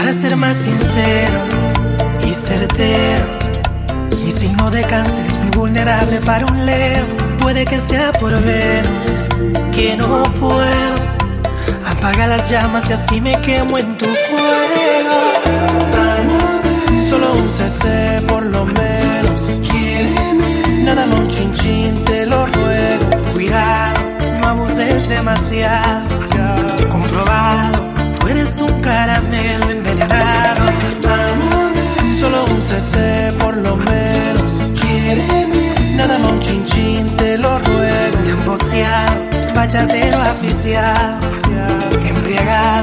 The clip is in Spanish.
Para ser más sincero y certero, mi signo de cáncer es muy vulnerable para un Leo. Puede que sea por Venus, que no puedo. Apaga las llamas y así me quemo en tu fuego. Solo un CC por lo menos. Quiéreme, nada más un chin chin, te lo ruego. Cuidado, no abuses demasiado. Comprobado, tú eres un caramelo envenenado. Solo un CC por lo menos. Quiéreme, nada más un chin chin, te lo ruego. Me han boceado, bachatero aficiado.